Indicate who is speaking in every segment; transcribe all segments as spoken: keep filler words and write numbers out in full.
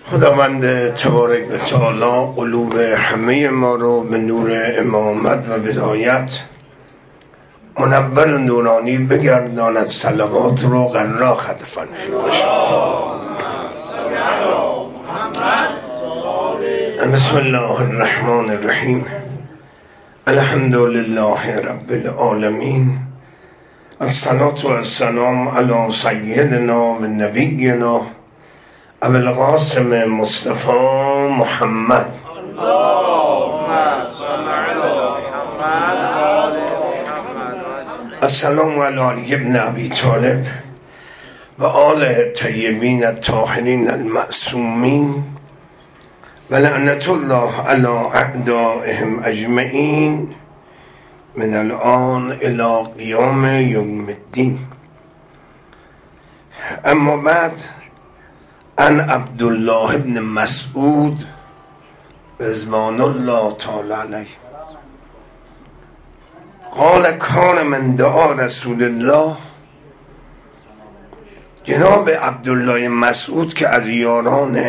Speaker 1: خداوند تبارک و تعالی قلوب همه ما رو به نور امامت و ولایت منور و نورانی بگرداند. صلوات رو قرا خدفن بسم الله الرحمن الرحیم. الحمد لله رب العالمین. الصلاة و السلام علی سیدنا و نبینا ابو القاسم مصطفی محمد. السلام علی علی ابن ابی طالب و آل طیبین الطاهرین المعصومین و لعنت الله علی اعدائهم اجمعین من الان الی قیام یوم الدین. اما بعد، ان عبدالله ابن مسعود رضوان الله تعالی علیه قال کان من دعا رسول الله. جناب عبدالله مسعود که از یاران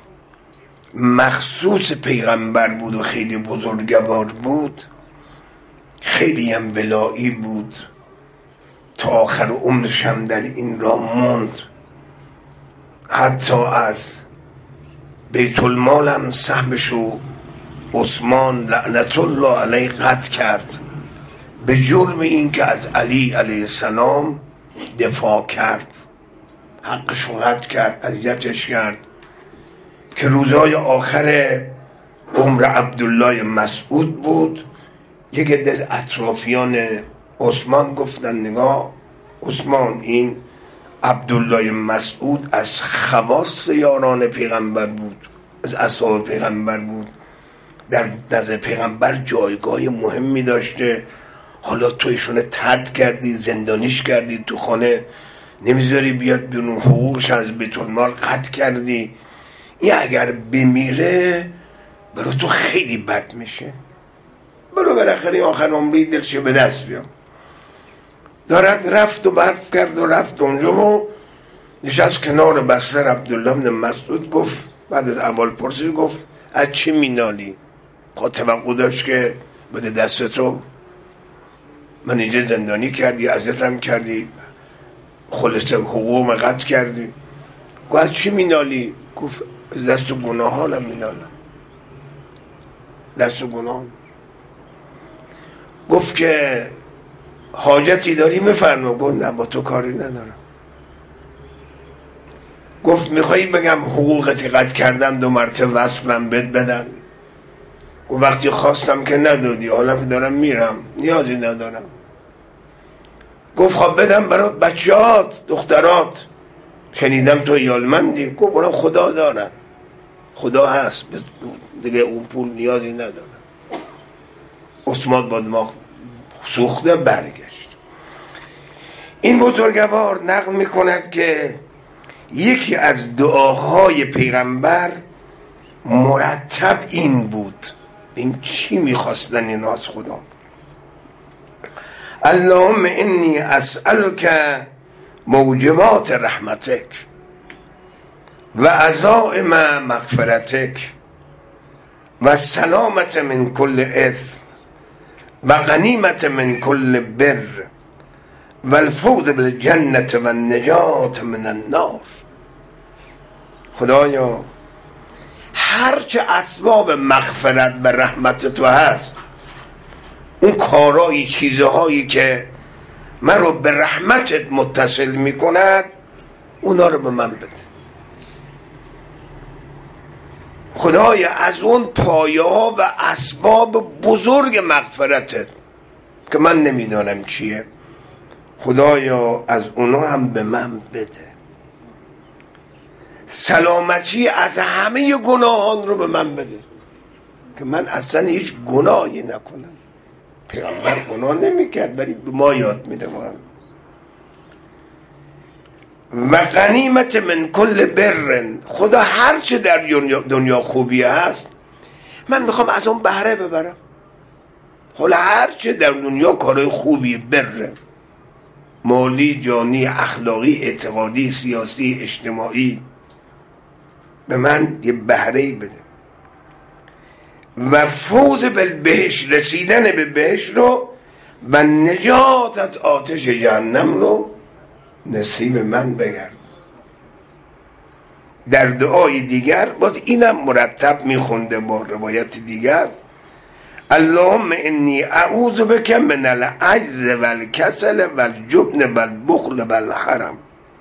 Speaker 1: مخصوص پیغمبر بود و خیلی بزرگوار بود، خیلی هم ولایی بود، تا آخر عمرش هم در این را موند. حتی از بیت المال هم سهمشو عثمان لعنت الله علیه قطع کرد به جرم این که از علی علیه السلام دفاع کرد. حقشو قطع کرد، اذیتش کرد. که روزای آخر عمر عبدالله مسعود بود، یک عده اطرافیان عثمان گفتن نگاه عثمان، این عبدالله مسعود از خواص یاران پیغمبر بود، از اصحاب پیغمبر بود، در در پیغمبر جایگاه مهمی داشته. حالا تو ایشونه طرد کردی، زندانیش کردی، تو خانه نمیذاری بیاد بیرون، حقوقش از بیت المال قطع کردی. این اگر بمیره برای تو خیلی بد میشه. برو بالاخره آخر عمری دلش به دست بیام. دارد رفت و برف کرد و رفت اونجا و نشست کنار بستر عبدالله بن مسعود. گفت بعد از اول پرسی، گفت از چی مینالی؟ خود توقع داشت که بده دست تو، من اینجا زندانی کردی، اذیتم کردی، خلاصه حقوقم قطع کردی. گفت از چی مینالی؟ گفت دست و گناه حالم مینالم، دست و گناه. گفت که حاجتی داری بفرما. گفت نه با تو کاری ندارم. گفت میخوایی بگم حقوقتی قطع کردم دو مرتبه وصلم بد بدن؟ گفت وقتی خواستم که ندادی، حالا که دارم میرم نیازی ندارم. گفت خب بدم برای بچهات دخترات، شنیدم تو یالمندی. گفت اونم خدا دارن، خدا هست دیگه، اون پول نیازی ندارم. عثمان با دماغ سوخته برگشت. این بزرگوار نقل میکند که یکی از دعاهای پیغمبر مرتب این بود. این چی میخواستن این از خدا؟ اللهم انی اسألک موجبات رحمتک و عزائم مغفرتک و سلامت من کل اثم و غنیمت من کل بر و الفوز بالجنة و النجات من النار. خدایا هرچه اسباب مغفرت و رحمت تو هست، اون کارایی چیزهایی که من رو به رحمتت متصل میکند، اونا رو به من بده. خدایا از اون پایه ها و اسباب بزرگ مغفرتت که من نمیدانم چیه، خدایا از اونا هم به من بده. سلامتی از همه گناهان رو به من بده که من اصلا هیچ گناهی نکنم. پیغمبر گناه نمیکرد ولی به ما یاد میده. و غنیمت من کل برن، خدا هر چه در دنیا خوبی هست من میخوام از اون بهره ببرم. حالا هر چه در دنیا کارهای خوبی، بره، مالی، جانی، اخلاقی، اعتقادی، سیاسی، اجتماعی، به من یه بهره‌ای بده و فوز بالبهشت، رسیدن به بهشت رو و نجات از آتش جهنم رو نصیب من بگرد. در دعای دیگر باز اینم مرتب میخونده با روایت دیگر: اللهم انی اعوذ بک من العجز والکسل والجبن والبخل والحرم.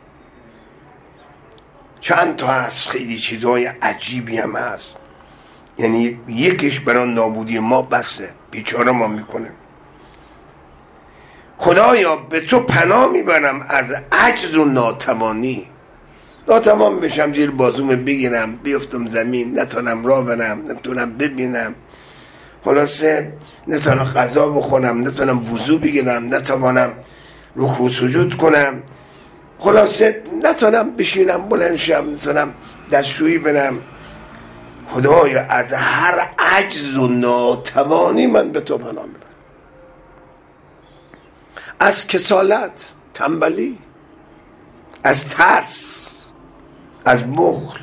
Speaker 1: چند تا هست، خیلی چیزهای عجیبی هم هست، یعنی یکیش برای نابودی ما بسه، بیچاره ما میکنه. خدایا به تو پناه میبرم از عجز و ناتوانی. ناتوان بشم، زیر بازوم بگیرم بیفتم زمین، نتونم راه برم، نتونم ببینم، خلاصه نتونم غذا بخورم، نتونم وضو بگیرم، نتوانم رکوع سجود کنم، خلاصه نتونم بشینم بلند شم، نتونم دستشویی برم. خدایا از هر عجز و ناتوانی من به تو پناه میبرم. از کسالت، تنبلی، از ترس، از بخل،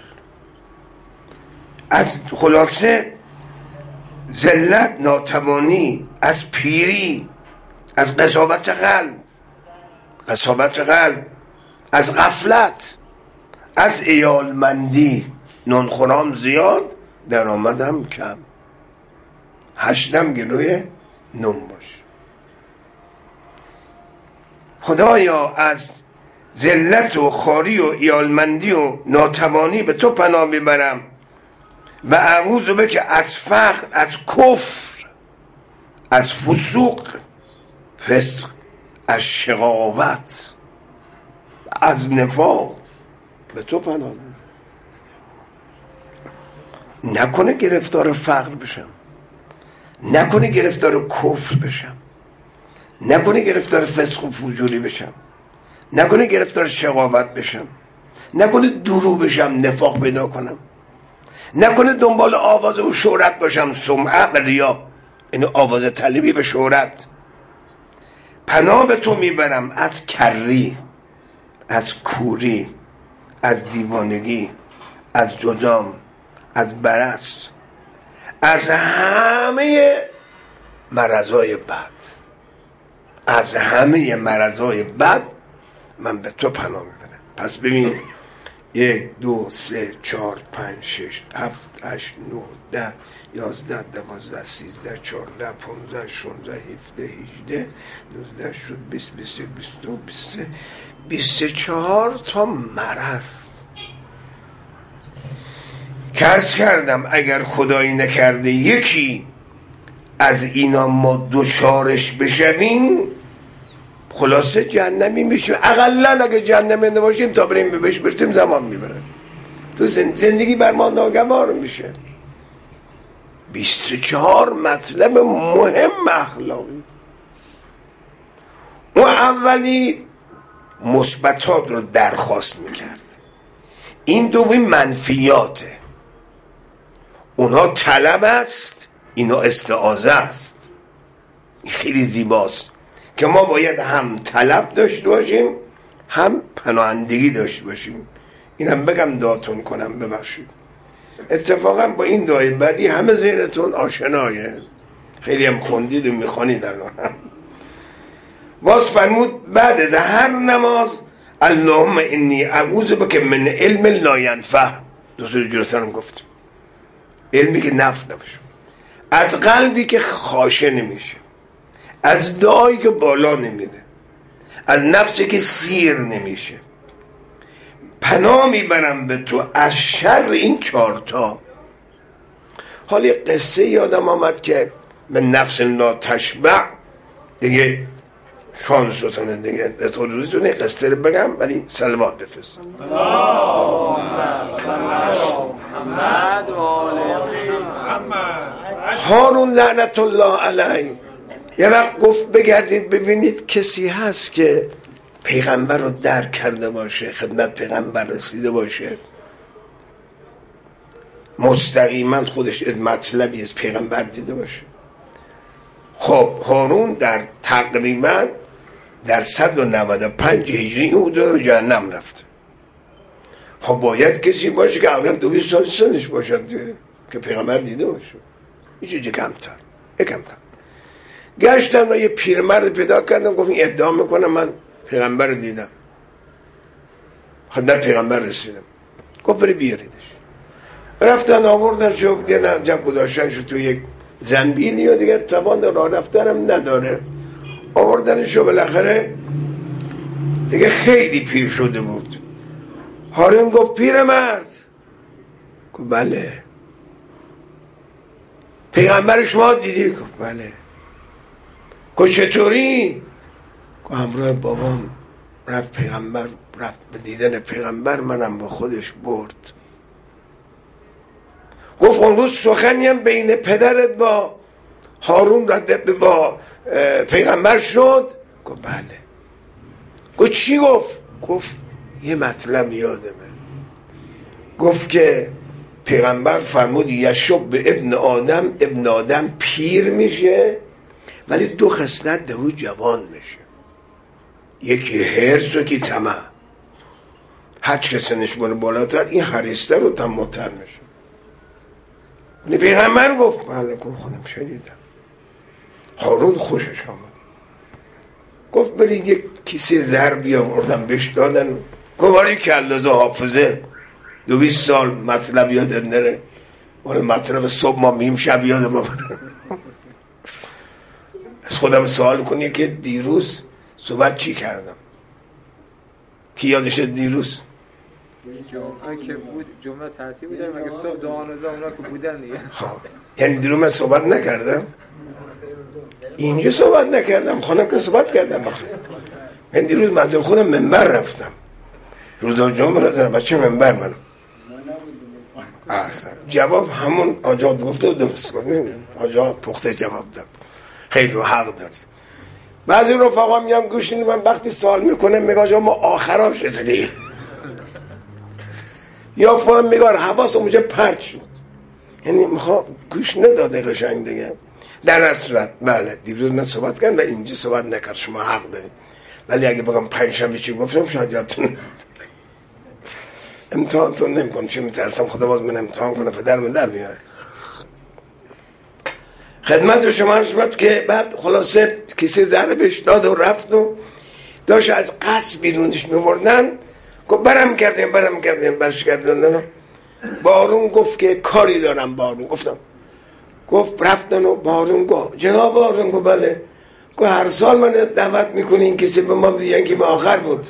Speaker 1: از خلاصه ذلت، ناتوانی، از پیری، از قساوت قلب، قساوت قلب، از غفلت، از عیالمندی، نونخورام زیاد درآمدم کم، هشتم گلوی نون باش. خدایا از ذلت و خواری و عیالمندی و ناتوانی به تو پناه میبرم و اعوذ بک از فقر، از کفر، از فسوق، فسق، از شقاوت، از نفاق به تو پناه میبرم. نکنه گرفتار فقر بشم، نکنه گرفتار کفر بشم، نکنه گرفتار فسق و فجوری بشم، نکنه گرفتار شقاوت بشم، نکنه درو بشم، نفاق پیدا کنم، نکنه دنبال آواز و شهرت باشم، سمعه و ریا، این آواز طلبی و شهرت. پناه به تو میبرم از کری، از کوری، از دیوانگی، از جذام، از برص، از همه مرضای بد، از همه مرضای بد من به تو پناه میبرم. پس ببین، یک، دو، سه، چهار، پنج، شش، هفت، هشت، نه، ده، یازده، دوازده، سیزده، چهارده، پانزده، شانزده، هفده، هیجده، نوزده شد، بیست، بیست یک، بیست دو، بیست سه، بیست چهار تا مرض. عرض کردم اگر خدایی نکرده یکی از اینا ما دوچارش بشویم، خلاصه جهنمی میشیم. اقلا اگه جهنمی نباشیم تا بریم به بهش برسیم زمان میبره، تو زندگی بر ما ناگوار میشه. بیست و چهار مطلب مهم اخلاقی. اون اولی مثبتات رو درخواست میکرد، این دومی منفیاته. اونها طلب است، اینا استعاذه است. این خیلی زیباست که ما باید هم طلب داشته باشیم هم پناهندگی داشته باشیم. اینم بگم دعاتون کنم، ببخشید. اتفاقا با این دعای بعدی همه ذهنتون آشنایه، خیلی هم خوندید و میخوانید الان. باز فرمود بعد از هر نماز اللهم انی اعوذ بک من علم لا ینفع. دوستو جلسان گفت علمی که نفع نباشه، از قلبی که خاشه نمیشه، از دعایی که بالا نمیره، از نفسی که سیر نمیشه. پناه میبرم به تو از شر این چارتا. حالی قصه یادم آمد که به نفس لا تشبع دیگه شانستونه دیگه، رسولوزیتونه قصه رو بگم ولی صلوات بفرست. هارون لعنت الله علیه یه وقت گفت بگردید ببینید کسی هست که پیغمبر رو درک کرده باشه، خدمت پیغمبر رسیده باشه، مستقیما خودش مطلبی از پیغمبر دیده باشه. خب هارون در تقریبا در صد و نود و پنج هجری او دو جهنم رفت. خب باید کسی باشه که اقلا دو بیست سال سنش باشد که پیغمبر دیده باشه. یه چیزی کمتر کمتر. گشتم و یه پیرمرد پیدا کردم، گفت این ادعا میکنم من پیغمبر دیدم، خدمت پیغمبر رسیدم. گفت بری بیاریدش. رفتن آوردن شو دیدن جب گذاشتن شو تو یک زنبیلی و دیگر توان راه رفتنم نداره. آوردنشو بالاخره دیگه خیلی پیر شده بود. هارون گفت پیرمرد. گفت بله. پیغمبر شما دیدی؟ گفت بله. گفت چطوری؟ گفت همراه بابام رفت پیغمبر، رفت به دیدن پیغمبر، منم با خودش برد. گفت اون روز سخنی هم بین پدرت با هارون رد با پیغمبر شد؟ گفت بله. گفت چی گفت؟ گفت یه مطلب یادمه، گفت که پیغمبر فرمود یشب به ابن آدم، ابن آدم پیر میشه ولی دو خصلت در او جوان میشه، یکی حرص و یکی طمع. هرچی که سنش بونه بالاتر این حریص‌تر و طماع‌تر میشه. اون پیغمبر گفت بله. گفت خودم شنیدم. هارون خوشش آمد، گفت برید یک کیسه زر بیاوردم بهش دادن. گفت آره کلازه حافظه دو بیست سال مطلب یادت نره، اون مطلب صبح ما میم شب یاد ما بره. از خودم سوال کنی که دیروز صبح چی کردم؟ کی یادشه دیروز؟
Speaker 2: جمعه که بود جمعه تعطیل بودن مگه صبح دعا ندادم اونا که بودن دیگه.
Speaker 1: ها یعنی دیروز من صحبت نکردم، اینجا صحبت نکردم، خانم که صحبت کردم. بخیر من دیروز منزل خودم منبر رفتم، روزا جمعه رفتم بچه منبر منم اصلا جواب همون آجا گفته درست کنیم، آجا پخته جواب داد. خیلی حق داری. بعضی رفقا میام گوش میدن، من وقتی سوال میکنم میگه آجا ما آخراش رسیدیم یا فهم میگه حواس اونجا پرت شد، یعنی میخوا گوش نداده قشنگ دیگه. در هر صورت بله دیروز من صحبت کردم و اینجا صحبت نکرد، شما حق دارید. ولی اگه بگم پنجشنبه چی گفتم شاید یادتون امتحانتون نمی کنم، چه میترسم خدا باز من امتحان کنه پدر من در بیاره. خدمت شما عرض شد که بعد خلاصه کسی زهره بهش داد و رفت و داشت از قصد بیرونش میبردن. گفت برم کردیم برم کردیم برش کردن. بارون گفت که کاری دارم. بارون گفتم گفت رفتن و بارون گفت جناب بارون گفت بله. گفت هر سال من دعوت میکنی این کسی به ما دیگه که ما آخر بود.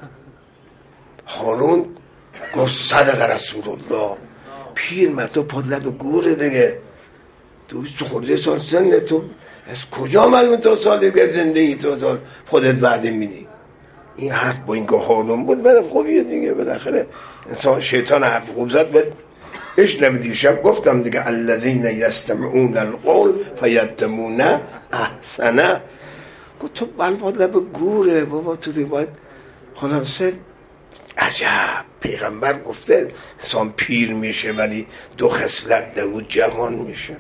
Speaker 1: هارون گفت صدق رسول الله. پیر مرد تو پاد لب گوره دیگه، دوست تو خورده سال سنه، تو از کجا معلومه تو سال دیگه زنده ای تو خودت وعده میدی؟ این حرف با این که هارون بود برای خوبیه دیگه، بالاخره انسان شیطان حرف خوب زد بد اش نمیدی. شب گفتم دیگه الذین یستمعون القول فیتبعون احسنه. گفت تو پاد لب گوره بابا، تو دیگه باید خلاصه. عجب پیغمبر گفته انسان پیر میشه ولی دو خصلت در او جوان میشه.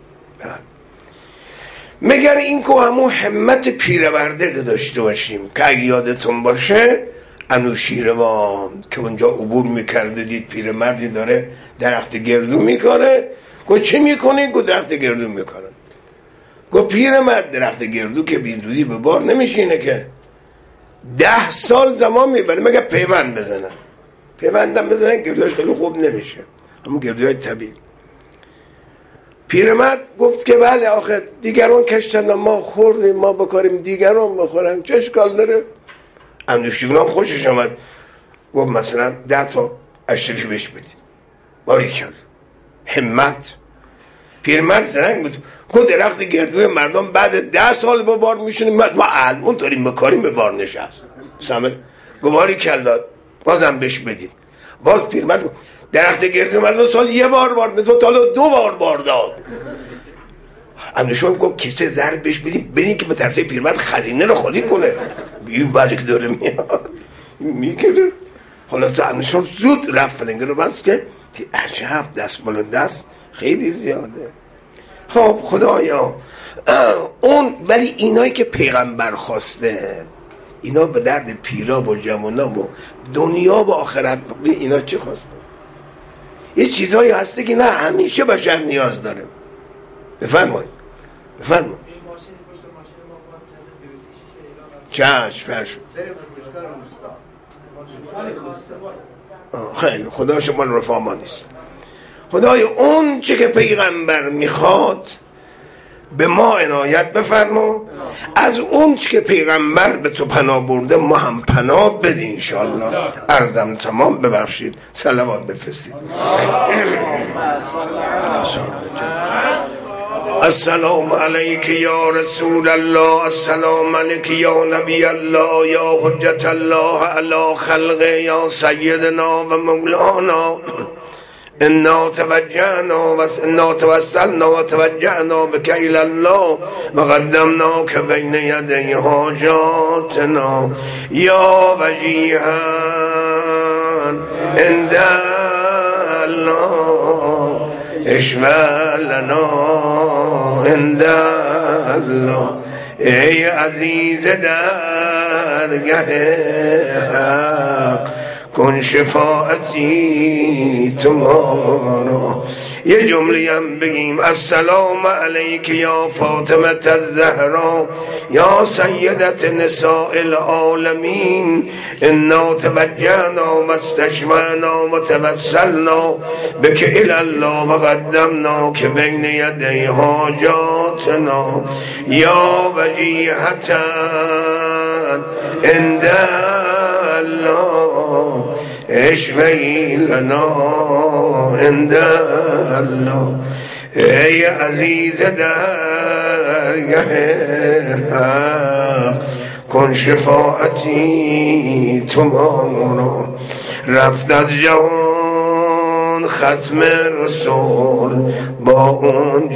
Speaker 1: مگر این که همون همت پیرورده داشته باشیم که اگه یادتون باشه انوشیروان که اونجا عبور میکرده دید پیرمردی داره درخت گردو میکنه. گفت چی میکنی؟ گفت درخت گردو میکنه. گفت پیرمرد درخت گردو که بیدودی به بار نمیشینه که ده سال زمان میبره مگه پیوند بزنن. پیوندم بزنن گردوش خیلی خوب نمیشه، همون گردوهای طبیعی. پیرمرد گفت که بله آخه دیگران کشتن ما خوردیم ما بکاریم دیگران بخورن چه اشکال داره؟ اندوشیگونان خوشش آمد. گفت مثلا ده تا اشتری بهش بدید. باری کرد همت. پیرمرد زرنگ بود. گفت درخت گردوی مردم بعد ده سال به بار میشونه، ما الان داریم بکاریم به بار نشست. سامر گفت باری کرد بازم بهش بدید. باز پیرمرد گفت درخت گردوی مردم سال یه بار بار مثل تا دو بار بار داد. اندوشون گفت کیسه زر بهش بدید برین که به ترسه پیرمرد خزینه رو خالی کنه. بیو ولی که داره میاد میگره. خلاصه اندوشون زود رفت فلنگه رو بست که عجب دست بالا دست خیلی زیاده. خب خدایا اون ولی اینایی که پیغمبر خواسته اینا به درد پیرا و جوانا و دنیا و آخرت اینا چه خواسته؟ یه چیزایی هسته که نه همیشه بشر نیاز داره. بفرمایید بفرمایید. چشم چشم. خیلی خدا شما رفاه ما نیست. خدای اون چه که پیغمبر میخواد به ما عنایت بفرما، از اون چه که پیغمبر به تو پناه برده ما هم پناه بدی انشاءالله. عرضم تمام، ببخشید صلوات بفرستید. السلام علیک یا رسول الله، السلام علیک یا نبی الله، یا حجت الله علی خلقه، یا سیدنا و مولانا. انا توجهنا و انا توسلنا و توجهنا بک الی الله و قدمناک بین یدی حاجاتنا یا وجیها عند الله اشفع لنا عند الله. ای عزیز درگه حق کن شفاعتی تمارا. یه جمله هم بگیم السلام علیک یا فاطمه الزهرا یا سیدت نساء العالمین. انا توجهنا و استشفعنا و توسلنا بک الی الله و قدمناک بین یدی حاجاتنا یا وجیهة عند الله اشفعی لنا عند الله. ای عزیز درگه حق کن شفاعتی تمارا. رفت از جهان ختم رسول با اون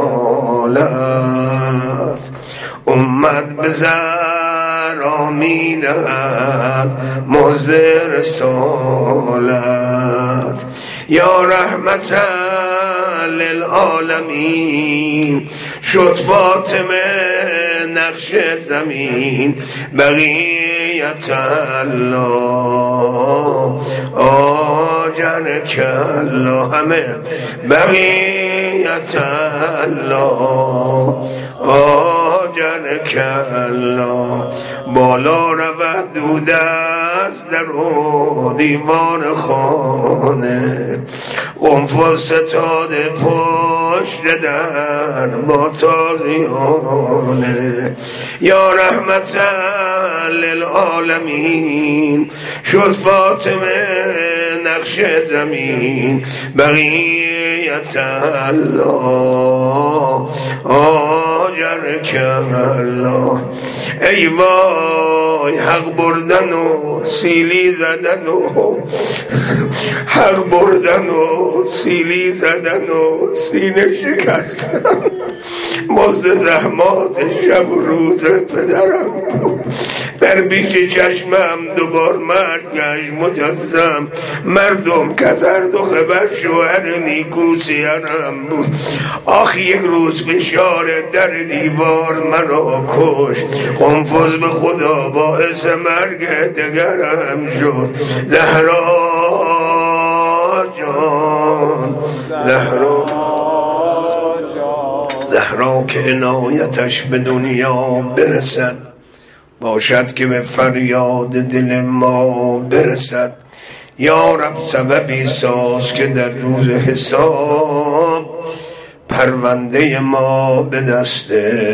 Speaker 1: جلالت، امت بزر میدهد مزد رسالت. یا رحمت للعالمین شد فاطمه نقش زمین. بقیت الله آجرک الله، همه بقیت الله آجرک الله. بالا رود دود از در و دیوار خانه، قنفل ستاده پشت در با تازیانه. یا رحمت للعالمین شد فاطمه نقش زمین. بقیت الله آجرک الله. ای وای حق بردن و سیلی زدن و حق بردن و سیلی زدن و سینه شکستن. مزد زحمات شب و روز پدرم بود. در بیش چشمم دوبار مرد گشت مجسم. مردم کزرد و خبر شوهر نیکو سیرم بود. آخ یک روز فشار در دیوار مرا کشت. قنفذ به خدا باعث مرگ دگرم شد. زهرا جان زهرا زهرا که عنایتش به دنیا برسد، باشد که به فریاد دل ما برسد. یا رب سببی ساز که در روز حساب پرونده ما به دست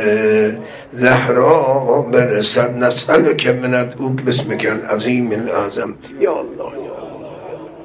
Speaker 1: زهرا برسد. نسألک من ادعوک باسمک العظیم الاعظم. یا الله یا الله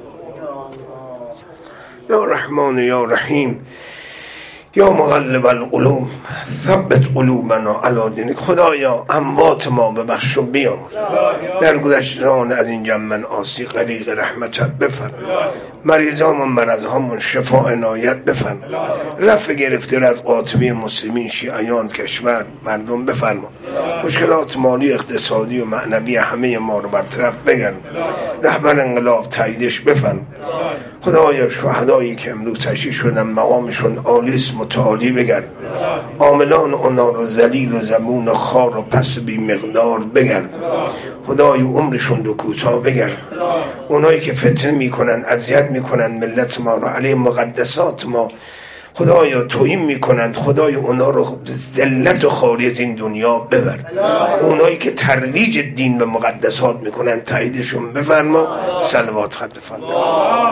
Speaker 1: یا رحمان یا رحیم یا مقلب القلوب ثبت قلوبنا علی دینک. خدایا اموات ما ببخش و بیامرز، در گذشتگان از این جمع آسی غریق رحمتت بفرما. مریضان و مرضهامون شفا عنایت بفرما. رفع گرفته از قاطبه مسلمین شیعیان کشور مردم بفرما. مشکلات مالی اقتصادی و معنوی همه ما رو برطرف بگردون. رهبر انقلاب تاییدش بفرما. خدایا شهدایی که امروز تشییع شدن مقامشون عالیست متعالی بگردون. عاملان اونا رو ذلیل و زبون و خار و پس بی مقدار بگردون. خدای عمرشون رو کوتاه بگردن. اونایی که فتنه میکنن، اذیت میکنن ملت ما رو، علیه مقدسات ما خدایا توهین میکنند، خدای اونا رو ذلت و خاری از این دنیا ببر. اونایی که ترویج دین و مقدسات میکنن تاییدشون بفرما. صلوات خط بفرما.